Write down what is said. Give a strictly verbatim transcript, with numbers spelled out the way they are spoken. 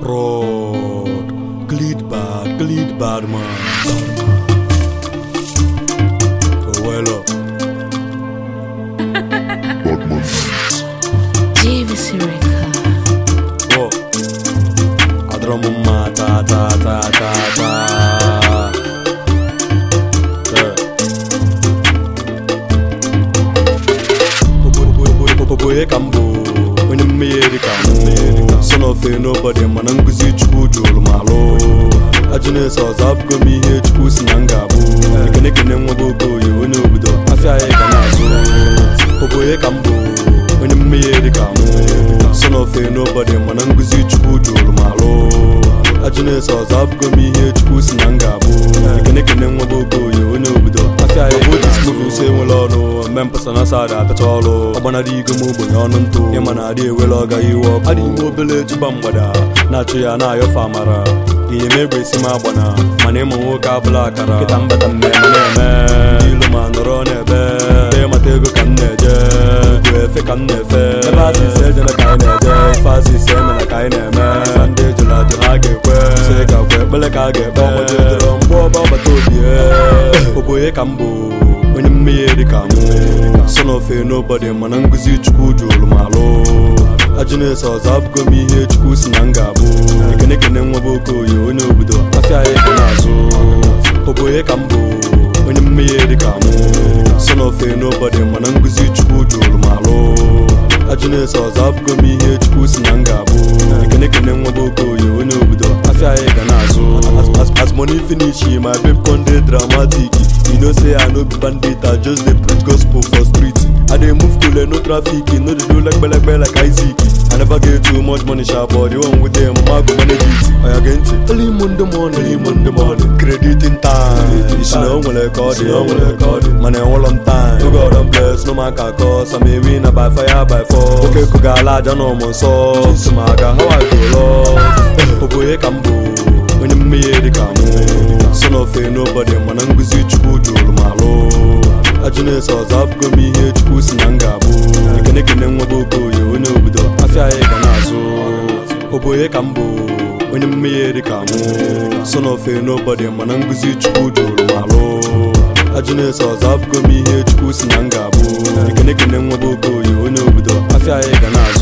Rod, glid bad, glid bad man. Oh well up. J V C record. Oh, I drum ma ta ta ta ta ta. Yeah. Boy, boy, kambo. When you made it, son of a nobody, mananguzi chukujul malo. Ajune saws up, go me here, chukus nangabu. You can make a name of Boko, you know, with the Afia Kanazo. Boy, kambo. When you made it, son of a nobody, mananguzi chukujul malo. Ajune saws up, go me here, chukus nangabu. You can make a name of Boko, you know, with the Afia Kanazo. Say, well, no. Memphis and Asada at all. Abanadi go move on to Yamanadi will go you up. Adi mobile to Bambada, Nachi and I of Famara. He may be Simabana, my name will Kabla Kara, Kitambata man, Iluman Ronebe, Matego Caneja, Grefe Canefe, Fasi says in a kind of Fasi Sam and a kind of man, Sunday to La Hage, Seka, Belekage, Bamba, Boba Tobia, Oboe Cambo. When you made it, son of a nobody, mananguzi chukujul malo. Ajune saws up, go me here, chukus nangabu. You can make a name of Boko, you know, with the Afia Kanazo. Oboe kambo, when you made it, son of a nobody, mananguzi chukujul malo. Ajune saws up, go me here, chukus nangabu. You can make a name of Boko, you know, with the Afia Kanazo. As money finish, my babe conde dramatic. You know say I no be bandit, I just dey preach gospel for street. I dey move cool and no traffic, you know they do like belle belle like Isaac. I never get too much money sharp, but the one with them, I go manage it. I again it. Early Monday morning, early Monday morning, credit in time. It's no one like all the, no one like all the. Man, all on time. No God and bless, no man can cause. I may win by fire by force. Okay, Kugala, I know my soul. Sumaga, how I go lost. Oboe kambo, when you made it come. Son of a nobody, mananguzi chukujul malo. Ajune saws up, go me here, chukus nangabu. You can make a name of Boko, you know, with the Afia Kanazo. Oboe kambo, when you made it come. Son of a nobody, mananguzi chukujul malo. Ajune saws up, go me here, chukus nangabu. You can make a name of Boko, you know, with the Afia Kanazo.